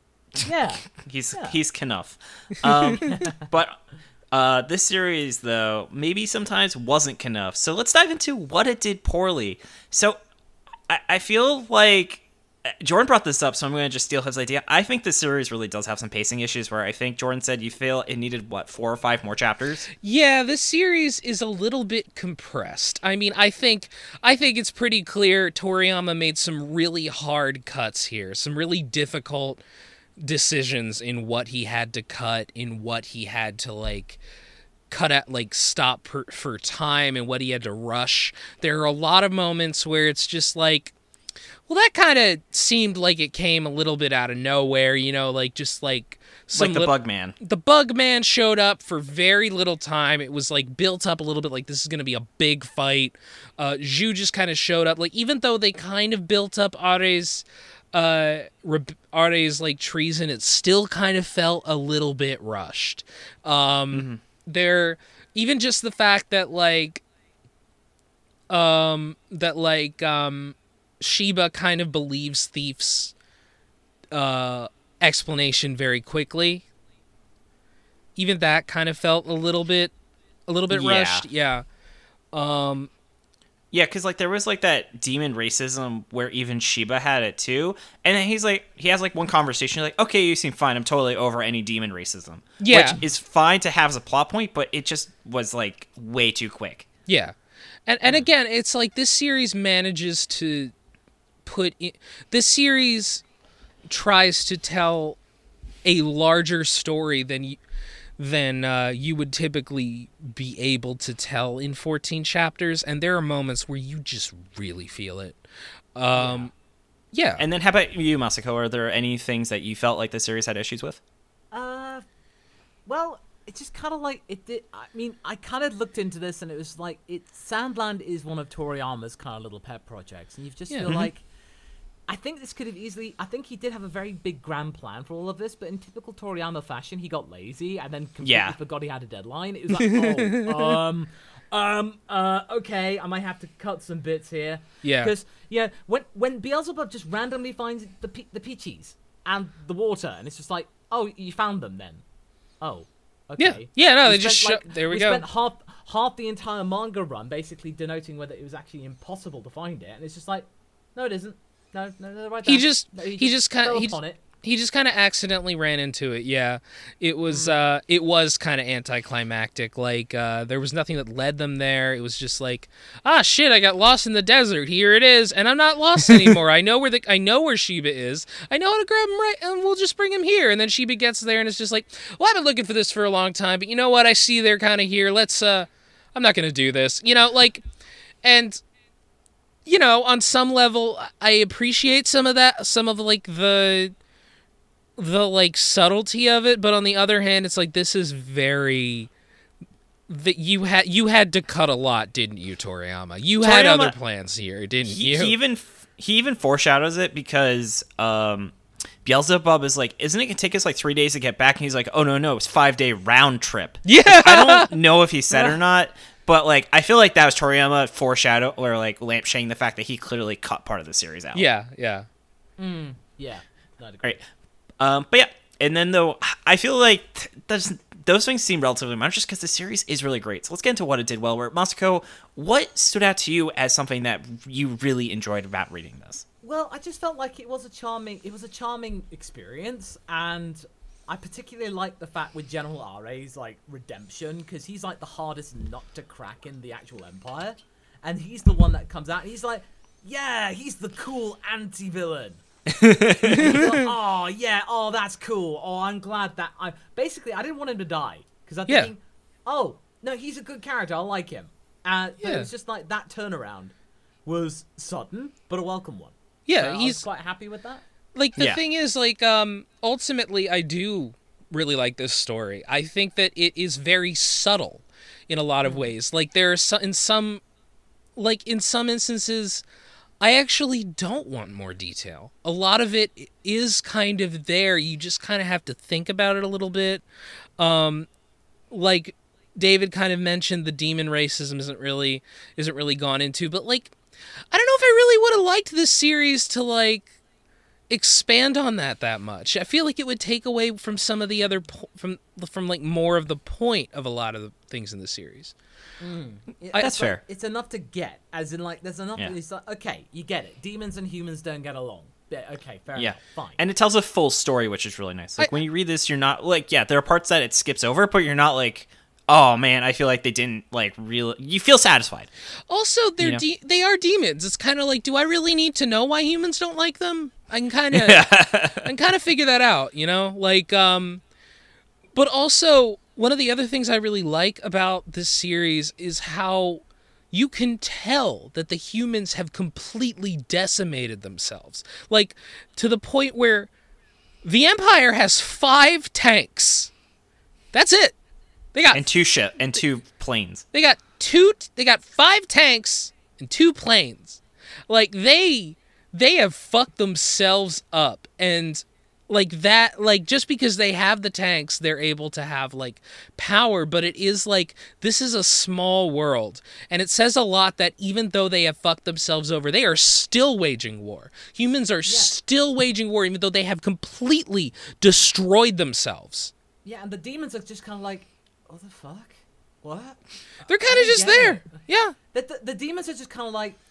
yeah. He's Yeah. he's Knuff. Um, but uh, this series, though, maybe sometimes wasn't Knuff. So let's dive into what it did poorly. So I, I feel like Jordan brought this up, so I'm going to just steal his idea. I think this series really does have some pacing issues where I think Jordan said you feel it needed, what, four or five more chapters? Yeah, this series is a little bit compressed. I mean, I think I think it's pretty clear Toriyama made some really hard cuts here, some really difficult decisions in what he had to cut, in what he had to like cut at, like stop per, for time, and what he had to rush. There are a lot of moments where it's just like, well, that kind of seemed like it came a little bit out of nowhere, you know, like just like some Like the lit- Bug Man. the bug man showed up for very little time. It was like built up a little bit like this is going to be a big fight. Uh, Zhu just kind of showed up. Like, even though they kind of built up Are's, uh, Re- Are's like treason, it still kind of felt a little bit rushed. Um, there, even just the fact that like, um, that like, um, Shiba kind of believes Thief's, uh, explanation very quickly. Even that kind of felt a little bit a little bit Yeah. rushed. Yeah. Um Yeah, because like there was like that demon racism where even Shiba had it too, and then he's like he has like one conversation like, okay, you seem fine. I'm totally over any demon racism. Yeah. which is fine to have as a plot point, but it just was like way too quick. yeah. And and again, it's like this series manages to put in, this series tries to tell a larger story than you than uh, you would typically be able to tell in fourteen chapters, and there are moments where you just really feel it. Um, yeah. And then how about you, Masako? Are there any things that you felt like the series had issues with? Uh, well, it's just kind of like it did. I mean, I kind of looked into this, and it was like it. Sandland is one of Toriyama's kind of little pet projects, and you just Yeah. feel like. I think this could have easily. I think he did have a very big grand plan for all of this, but in typical Toriyama fashion, he got lazy and then completely Yeah. forgot he had a deadline. It was like, oh, um, um, uh, okay, I might have to cut some bits here. Yeah. Because yeah, when when Beelzebub just randomly finds the pe- the peaches and the water, and it's just like, oh, you found them then. Oh, Yeah. okay. Yeah, no, We they just spent, show- like- there we we go. spent half half the entire manga run basically denoting whether it was actually impossible to find it, and it's just like, no, it isn't. No, no, no, right He there. just No, he just kind fell of he, upon it. he just kind of accidentally ran into it. Yeah, it was uh it was kind of anticlimactic. Like uh there was nothing that led them there. It was just like, ah shit, I got lost in the desert. Here it is, and I'm not lost anymore. I know where the I know where Shiba is. I know how to grab him right, and we'll just bring him here. And then Shiba gets there, and it's just like, well, I've been looking for this for a long time, but you know what? I see they're kind of here. Let's uh, I'm not gonna do this. You know, like, and. You know, on some level, I appreciate some of that, some of like the, the like subtlety of it. But on the other hand, it's like this is very that you had you had to cut a lot, didn't you, Toriyama? You had Toriyama- other plans here, didn't He, you? he even he even foreshadows it because um, Beelzebub is like, isn't it gonna take us like three days to get back? And he's like, oh no no, it's five day round trip. yeah, I don't know if he said it or not, but like I feel like that was Toriyama foreshadow or like lampshading the fact that he clearly cut part of the series out. yeah, yeah. Mm, yeah. No, I'd agree. Right. Um, but yeah, and then though, I feel like th- those, those things seem relatively minor just because the series is really great. So let's get into what it did well. Where Masako, what stood out to you as something that you really enjoyed about reading this? Well, I just felt like it was a charming, it was a charming experience, and I particularly like the fact with General Are's like redemption, because he's like the hardest nut to crack in the actual Empire, and he's the one that comes out and he's like, yeah, he's the cool anti-villain. Like, oh yeah, oh that's cool. Oh, I'm glad that I basically I didn't want him to die because I'm Yeah. thinking, oh no, he's a good character. I like him. And but Yeah. it was just like that turnaround was sudden but a welcome one. Yeah, So I was he's quite happy with that. like the Yeah. thing is like um ultimately I do really like this story. I think that it is very subtle in a lot of ways. Like there are some in some like in some instances I actually don't want more detail. A lot of it is kind of there. You just kind of have to think about it a little bit. Um like David kind of mentioned, the demon racism isn't really isn't really gone into, but like I don't know if I really would have liked this series to like expand on that that much. I feel like it would take away from some of the other po- from from like more of the point of a lot of the things in the series. It- That's it's like- fair. It's enough to get, as in like there's enough. Yeah. It's like okay, you get it. Demons and humans don't get along. Yeah, okay, fair Yeah, enough. Fine. and it tells a full story, which is really nice. Like I- when you read this, you're not like, yeah, there are parts that it skips over, but you're not like, oh man, I feel like they didn't like really. You feel satisfied. Also, they're You know? de- they are demons. It's kind of like, do I really need to know why humans don't like them? I can kind of I can kind of figure that out, you know? Like um but also one of the other things I really like about this series is how you can tell that the humans have completely decimated themselves. Like to the point where the Empire has five tanks. That's it. They got And two ship and two planes. They got two. They got five tanks and two planes. Like they, they have fucked themselves up, and like that. Like just because they have the tanks, they're able to have like power. But it is like this is a small world, and it says a lot that even though they have fucked themselves over, they are still waging war. Humans are still waging war, even though they have completely destroyed themselves. Yeah, and the demons are just kind of like, what the fuck? What? They're kind I of just get there. it. Yeah. The, the, the demons are just kind of like,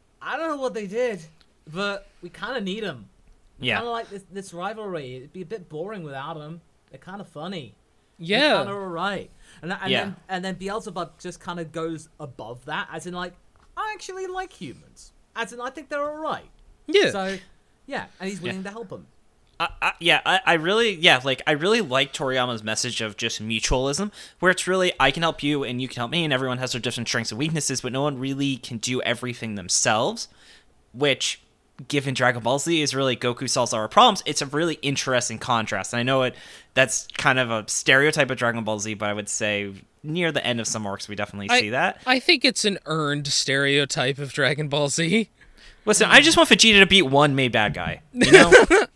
I don't know what they did, but we kind of need them. Yeah. Kind of like this, this rivalry. It'd be a bit boring without them. They're kind of funny. Yeah. Kind of alright. And, that- and Yeah. then and then Beelzebub just kind of goes above that, as in like, I actually like humans. As in, I think they're alright. Yeah. So, yeah, and he's willing to help them. I, I, yeah, I, I really, yeah, like I really like Toriyama's message of just mutualism, where it's really I can help you and you can help me, and everyone has their different strengths and weaknesses, but no one really can do everything themselves. Which, given Dragon Ball Z is really Goku solves our problems, it's a really interesting contrast. And I know it that's kind of a stereotype of Dragon Ball Z, but I would say near the end of some arcs we definitely I- see that. I think it's an earned stereotype of Dragon Ball Z. Listen, I just want Vegeta to beat one made bad guy. You know.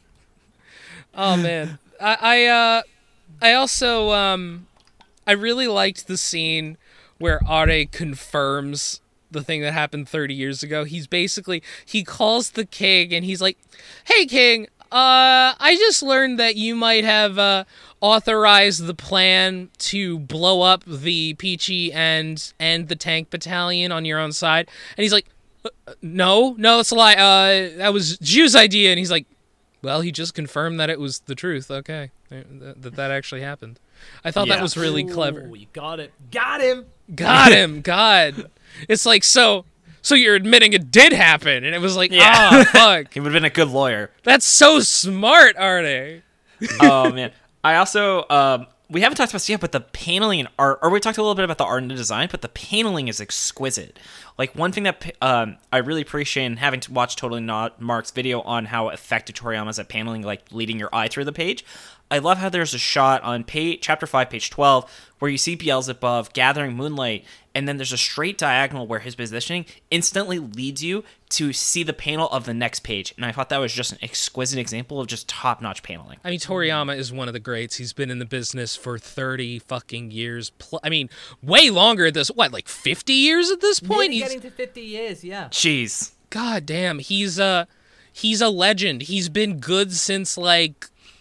Oh man, I I, uh, I also um, I really liked the scene where Are confirms the thing that happened thirty years ago. He's basically he calls the king and he's like, "Hey king, uh, I just learned that you might have uh, authorized the plan to blow up the Peachy and and the tank battalion on your own side." And he's like, "Uh, "No, no, it's a lie. Uh, that was Ju's idea." And he's like, well, he just confirmed that it was the truth. Okay, that that, that actually happened. I thought Yeah. that was really clever. Ooh, you got it. Got him! Got him. God, it's like so. So you're admitting it did happen, and it was like, Yeah. ah, fuck. He would have been a good lawyer. That's so smart, Arne. Oh man, I also um, we haven't talked about this yet, but the paneling and art, or we talked a little bit about the art and the design, but the paneling is exquisite. Like one thing that um, I really appreciate, and having to watch Totally Not Mark's video on how effective Toriyama is at paneling, like leading your eye through the page. I love how there's a shot on page, chapter five, page twelve, where you see Beelzebub gathering moonlight, and then there's a straight diagonal where his positioning instantly leads you to see the panel of the next page. And I thought that was just an exquisite example of just top-notch paneling. I mean, Toriyama is one of the greats. He's been in the business for thirty fucking years. Pl- I mean, way longer at this. What, like fifty years at this point? Nearly He's getting to fifty years, yeah. Jeez. God damn. He's uh he's a legend. He's been good since like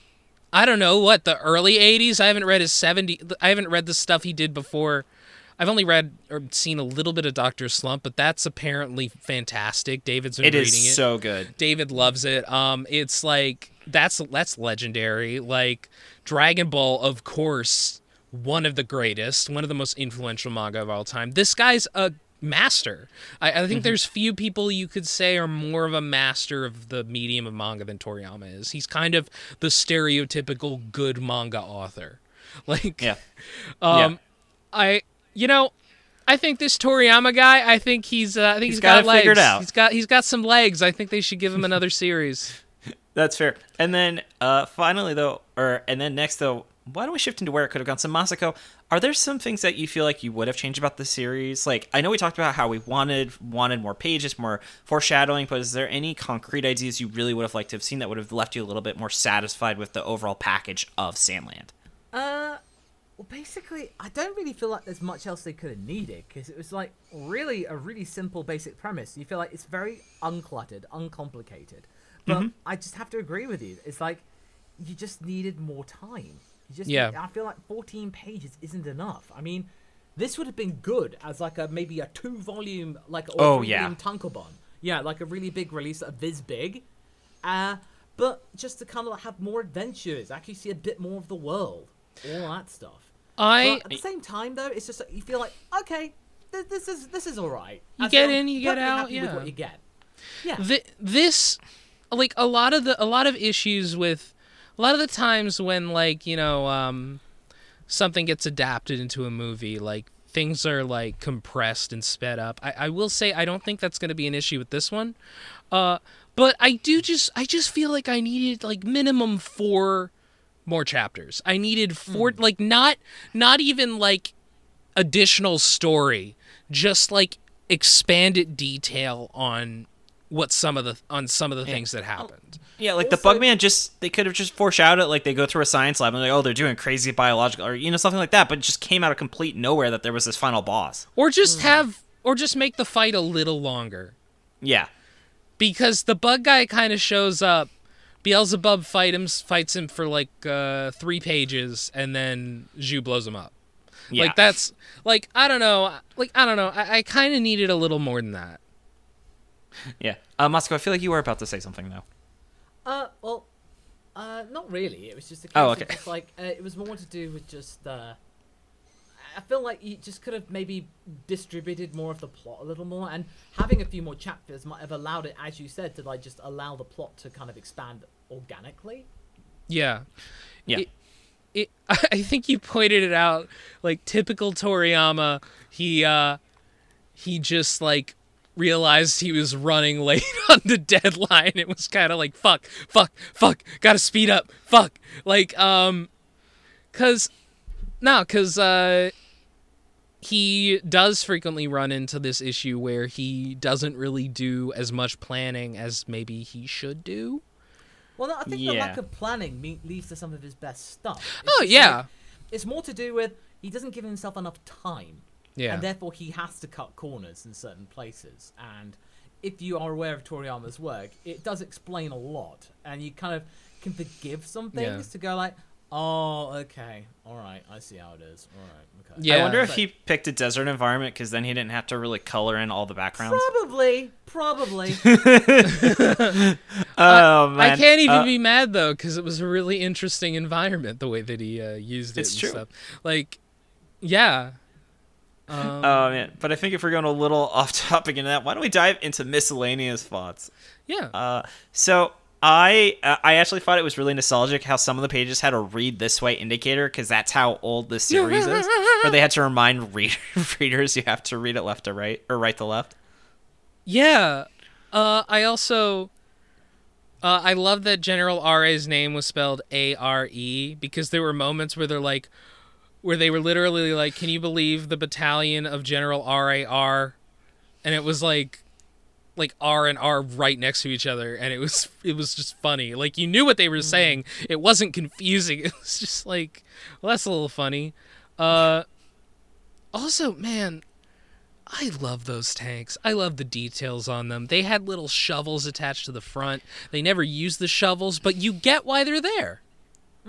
I don't know what the early eighties. I haven't read his seventy. I haven't read the stuff he did before. I've only read or seen a little bit of Doctor Slump, but that's apparently fantastic. David's been It reading is it. so good. David loves it. Um, it's like that's that's legendary. Like Dragon Ball, of course, one of the greatest, one of the most influential manga of all time. This guy's a master. I, I think Mm-hmm. there's few people you could say are more of a master of the medium of manga than Toriyama is. He's kind of the stereotypical good manga author. Like, Yeah. um, Yeah. I, you know, I think this Toriyama guy, I think he's, uh, I think He's he's got got it legs. figured out. He's got, he's got some legs. I think they should give him another series. That's fair. And then uh, finally, though, or and then next, though, why don't we shift into where it could have gone? So, Masako, are there some things that you feel like you would have changed about the series? Like, I know we talked about how we wanted wanted more pages, more foreshadowing, but is there any concrete ideas you really would have liked to have seen that would have left you a little bit more satisfied with the overall package of Sandland? Uh, well, basically, I don't really feel like there's much else they could have needed because it was like really a really simple, basic premise. You feel like it's very uncluttered, uncomplicated. But Mm-hmm. I just have to agree with you. It's like you just needed more time. You just, Yeah. I feel like fourteen pages isn't enough. I mean, this would have been good as like a maybe a two volume, like or Oh, three yeah. volume tankobon. Yeah, like a really big release, a Viz big. Uh, but just to kind of like have more adventures, actually see a bit more of the world, all that stuff. I, But at the same time, though, it's just like you feel like okay, th- this is this is all right. You As get I'm in, you get perfectly out, happy with yeah. what you get. Yeah. Th- this, like a lot of the, a lot of issues with, a lot of the times when like, you know, um, something gets adapted into a movie, like things are like compressed and sped up. I, I will say I don't think that's going to be an issue with this one. Uh, but I do just I just feel like I needed like minimum four more chapters. I needed four like not not even like additional story, just like expanded detail on what some of the on some of the things that happened. Yeah, like Also- the Bugman, just they could have just foreshadowed it, like they go through a science lab and like, oh, they're doing crazy biological, or you know, something like that. But it just came out of complete nowhere that there was this final boss. Or just have or just make the fight a little longer. Yeah, Because the bug guy kind of shows up, Beelzebub fight him, fights him for like uh, three pages, and then Zhu blows him up. yeah. Like that's like I don't know, like I don't know. I, I kind of needed a little more than that. Yeah, uh, Moscow, I feel like you were about to say something though. Uh, well, uh, not really. It was just a case Oh, of okay. just like uh, it was more to do with just. Uh, I feel like you just could have maybe distributed more of the plot a little more, and having a few more chapters might have allowed it, as you said, to like just allow the plot to kind of expand organically. Yeah. Yeah. It, it, I think you pointed it out. Like typical Toriyama, he uh, he just like realized he was running late on the deadline. It was kind of like fuck, fuck, fuck. Gotta speed up. Fuck. Like um, cause no, cause uh, he does frequently run into this issue where he doesn't really do as much planning as maybe he should do. Well, no, I think the Yeah. lack of planning me- leads to some of his best stuff. It's Oh just yeah. like- it's more to do with he doesn't give himself enough time. Yeah. And therefore he has to cut corners in certain places. And if you are aware of Toriyama's work, it does explain a lot. And you kind of can forgive some Yeah. things to go like, oh, okay, all right, I see how it is. All right, okay. Yeah. I wonder if But- he picked a desert environment because then he didn't have to really color in all the backgrounds. Probably, probably. Oh man, I can't even Uh, be mad though, because it was a really interesting environment the way that he uh, used it It's and true. stuff. Like, yeah. Um, Oh man, but I think if we're going a little off topic into that, why don't we dive into miscellaneous thoughts? yeah. Uh, so I uh, I actually thought it was really nostalgic how some of the pages had a read this way indicator because that's how old this series is, where they had to remind read- readers you have to read it left to right or right to left. Yeah. Uh, I also. Uh, I love that General Are's name was spelled A R E because there were moments where they're like, where they were literally like, "Can you believe the battalion of General R A R?" And it was like, like R and R right next to each other, and it was it was just funny. Like you knew what they were saying. It wasn't confusing. It was just like, well, that's a little funny. Uh, also, man, I love those tanks. I love the details on them. They had little shovels attached to the front. They never used the shovels, but you get why they're there.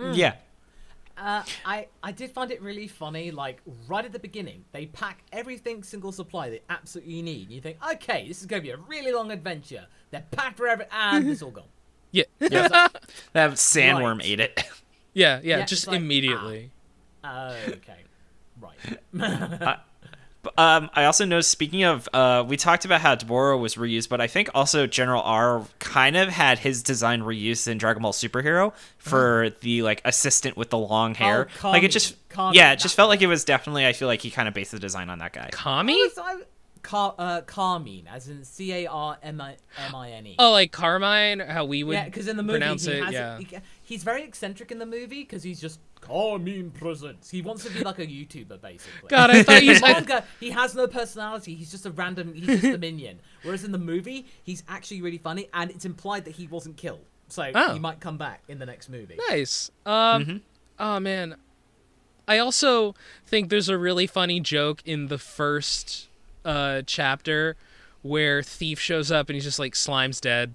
Yeah. Uh, I I did find it really funny. Like right at the beginning, they pack everything single supply they absolutely need. And you think, okay, this is going to be a really long adventure. They're packed for every, and it's all gone. Yeah. Yeah. That sandworm Right. ate it. yeah, yeah, Yeah, just it's like, immediately. Uh, okay, right. Um, I also noticed, speaking of, uh, we talked about how Deborah was reused, but I think also General R kind of had his design reused in Dragon Ball Superhero for the, like, assistant with the long hair. Oh, like, it Kami. just, Kami, yeah, it just that felt like it was definitely, I feel like he kind of based the design on that guy. Kami? I was- I- Car, uh, Carmine, as in C A R M I M I N E. Oh, like Carmine, how we would Yeah, because in the movie pronounce he it, has yeah. he, he's very eccentric in the movie because he's just Carmine Presents. He wants to be like a YouTuber basically. God, I thought you In said... manga, he has no personality. He's just a random. He's just a minion. Whereas in the movie, he's actually really funny, and it's implied that he wasn't killed, so Oh. he might come back in the next movie. Nice. Um, Mhm. Oh, man. I also think there's a really funny joke in the first uh, chapter where Thief shows up and he's just like, Slime's dead.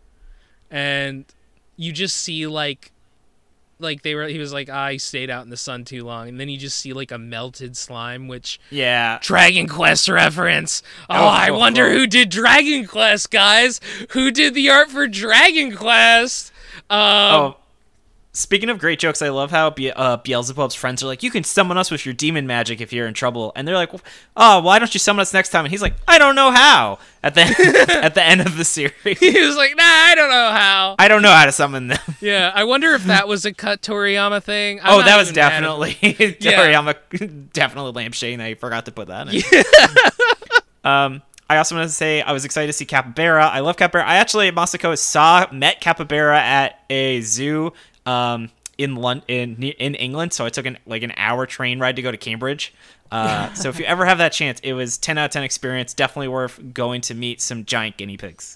And you just see like, like they were, he was like, ah, he stayed out in the sun too long. And then you just see like a melted slime, which Yeah. Dragon Quest reference. Oh, Oh, I oh, wonder oh. who did Dragon Quest, guys. Who did the art for Dragon Quest? Um, Oh, speaking of great jokes, I love how Be- uh, Beelzebub's friends are like, you can summon us with your demon magic if you're in trouble. And they're like, oh, why don't you summon us next time? And he's like, I don't know how. At the, at the end of the series. he was like, nah, I don't know how. I don't know how to summon them. Yeah, I wonder if that was a cut Toriyama thing. I'm oh, not that was even mad at- definitely Yeah. Toriyama, definitely lampshade. I forgot to put that in. um, I also wanted to say I was excited to see Capybara. I love Capybara. I actually, Masako, saw, met Capybara at a zoo um, in London, in, in England. So I took an like an hour train ride to go to Cambridge. Uh, so if you ever have that chance, it was ten out of ten experience. Definitely worth going to meet some giant guinea pigs.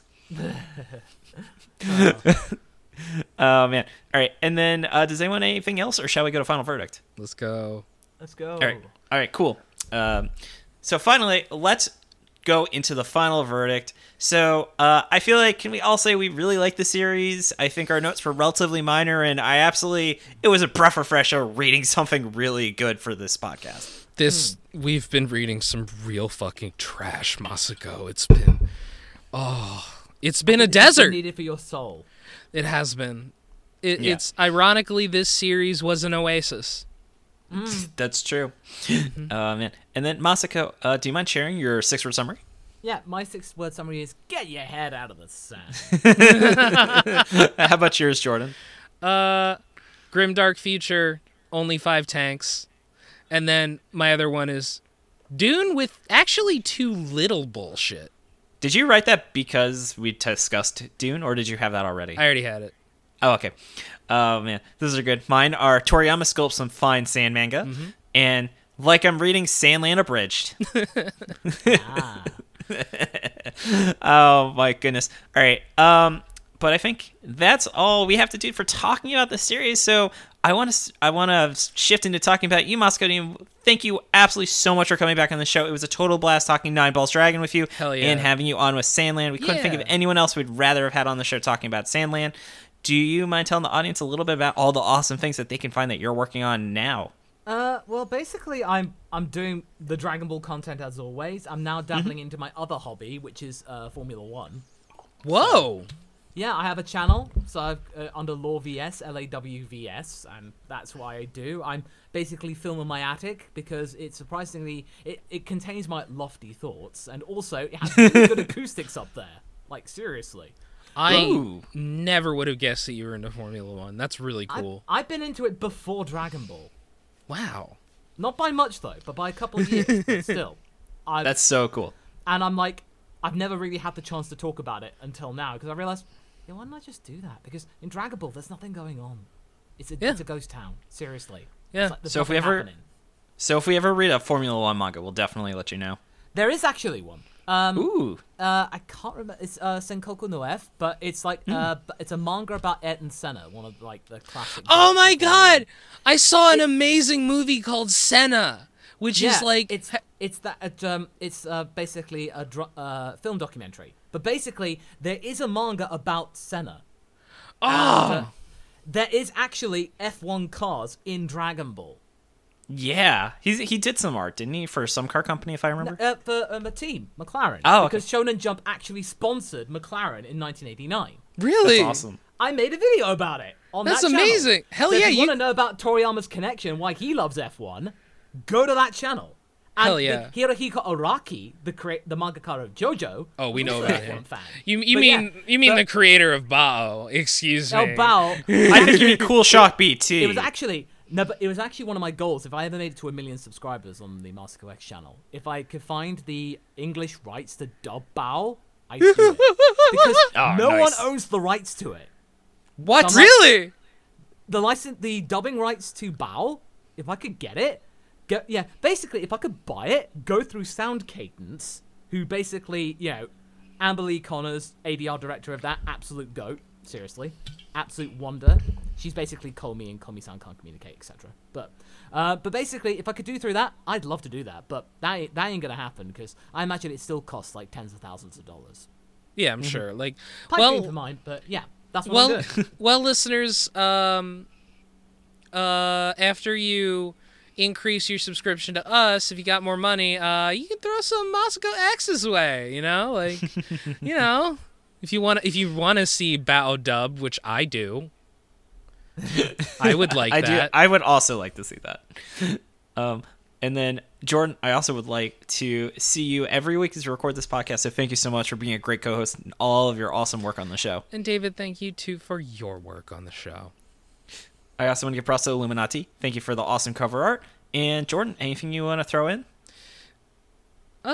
Oh man! All right, and then uh, does anyone have anything else, or shall we go to final verdict? Let's go. Let's go. All right, all right, cool. Um, so finally, let's go into the final verdict. So uh, I feel like, can we all say we really like the series? I think our notes were relatively minor, and I absolutely, it was a breath of fresh air reading something really good for this podcast. This we've been reading some real fucking trash, Masako. It's been oh, it's been a It's just desert. needed for your soul. It has been. It, Yeah. It's ironically this series was an oasis. That's true. uh, man. And then Masako, uh, do you mind sharing your six-word summary? Yeah, my six-word summary is: get your head out of the sand. How about yours, Jordan? Uh, grim dark future, only five tanks, and then my other one is Dune with actually too little bullshit. Did you write that because we discussed Dune, or did you have that already? I already had it. Oh, okay. Oh, man. Those are good. Mine are Toriyama sculpts some fine sand manga, Mm-hmm. and like I'm reading Sandland Abridged. ah. Oh, my goodness. All right. Um, but I think that's all we have to do for talking about the series. So I want to I want to shift into talking about you, Masako. Thank you absolutely so much for coming back on the show. It was a total blast talking Nine Balls Dragon with you. Hell yeah. And having you on with Sandland. We couldn't think of Yeah. anyone else we'd rather have had on the show talking about Sandland. Do you mind telling the audience a little bit about all the awesome things that they can find that you're working on now? Uh, well, basically, I'm I'm doing the Dragon Ball content as always. I'm now dabbling into my other hobby, which is uh, Formula One. Whoa. Yeah, I have a channel, so I've uh, under Law V S, L A W V S, and that's what I do. I'm basically filming my attic because it surprisingly it, it contains my lofty thoughts, and also it has really good acoustics up there. Like seriously, I Ooh. never would have guessed that you were into Formula One. That's really I, cool. I've been into it before Dragon Ball. Wow. Not by much though, but by a couple of years. But still, I That's so cool. and I'm like, I've never really had the chance to talk about it until now because I realized, yeah, why don't I just do that? Because in Dragon Ball, there's nothing going on. It's a Yeah. it's a ghost town. Seriously. Yeah. It's like there's So if we nothing ever- happening. So if we ever read a Formula One manga, we'll definitely let you know. There is actually one. Um, Ooh. uh, I can't remember. It's uh, Senkoku no F, but it's like Hmm. uh, b- it's a manga about Ayrton Senna, one of like the classic. Oh my books of god! I saw an amazing movie called Senna, which Yeah, is like it's it's that it, um it's uh, basically a dro- uh, film documentary. But basically, there is a manga about Senna. oh, And, uh, there is actually F one cars in Dragon Ball. Yeah, he he did some art, didn't he, for some car company, if I remember? Uh, for um, a team, McLaren. Oh, okay. Because Shonen Jump actually sponsored McLaren in nineteen eighty-nine. Really? That's awesome. I made a video about it on That's that channel. amazing. Hell so yeah, if you, you- want to know about Toriyama's connection, why he loves F one, go to that channel. And Hell yeah. the Hirohiko Araki, the crea- the mangaka of JoJo. Oh, we know was an about F one him. Fan. You you But mean yeah, you mean but- the creator of Bao? Excuse me. El Bao. I think you mean Cool Shock B T. It was actually no, but it was actually one of my goals. If I ever made it to a million subscribers on the Master X channel, if I could find the English rights to dub Bao, I'd do it because Oh, no nice. one owns the rights to it. What? So I'm like- Really? The license, the dubbing rights to Bao, if I could get it, go, yeah, basically, if I could buy it, go through Sound Cadence, who basically, you know, Amber Lee Connors, A D R director of that, absolute goat, seriously, absolute wonder. She's basically Komi, and Komi-san can't communicate, et cetera. But, uh, but basically, if I could do through that, I'd love to do that. But that ain't, that ain't gonna happen because I imagine it still costs like tens of thousands of dollars. Yeah, I'm sure. Like, Pipe dream for well, mine, but yeah, that's what well, I'm doing. well, listeners. Um, uh, after you increase your subscription to us, if you got more money, uh, you can throw some Moscow X's way. You know, like, you know, if you want, if you want to see Bao dub, which I do. I would like I that. do. I would also like to see that. Um, and then Jordan, I also would like to see you every week as we record this podcast. So thank you so much for being a great co-host and all of your awesome work on the show. And David, thank you too for your work on the show. I also want to give props to Illuminati. Thank you for the awesome cover art. And Jordan, anything you want to throw in? Uh,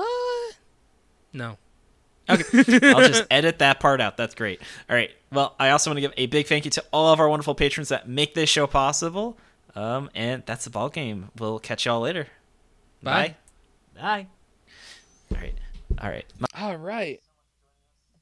no. Okay, I'll just edit that part out. That's great. All right. Well, I also want to give a big thank you to all of our wonderful patrons that make this show possible. Um, and that's the ball game. We'll catch y'all later. Bye. Bye. Bye. All right. All right. All right.